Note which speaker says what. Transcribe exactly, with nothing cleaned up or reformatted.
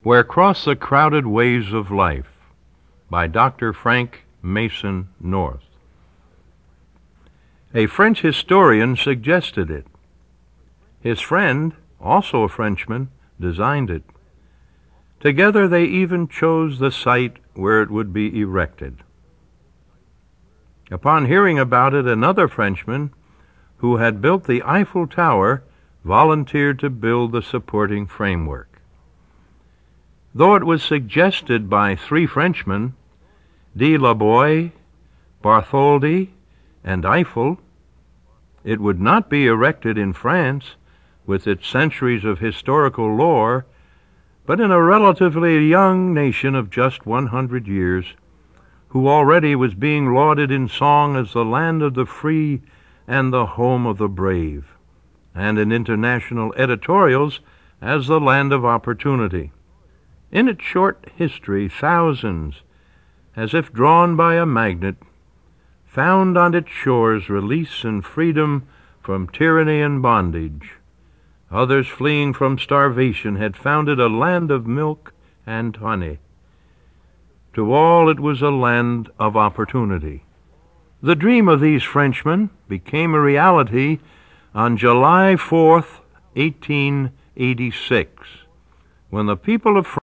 Speaker 1: Where Cross the Crowded Ways of Life by Doctor Frank Mason North. A French historian suggested it. His friend, also a Frenchman, designed it. Together they even chose the site where it would be erected. Upon hearing about it, another Frenchman, who had built the Eiffel Tower, volunteered to build the supporting framework. Though it was suggested by three Frenchmen, de la Boye, Bartholdi, and Eiffel, it would not be erected in France, with its centuries of historical lore, but in a relatively young nation of just one hundred years, who already was being lauded in song as the land of the free and the home of the brave, and in international editorials as the land of opportunity. In its short history, thousands, as if drawn by a magnet, found on its shores release and freedom from tyranny and bondage. Others, fleeing from starvation, had founded a land of milk and honey. To all it was a land of opportunity. The dream of these Frenchmen became a reality on July fourth, eighteen eighty-six, when the people of France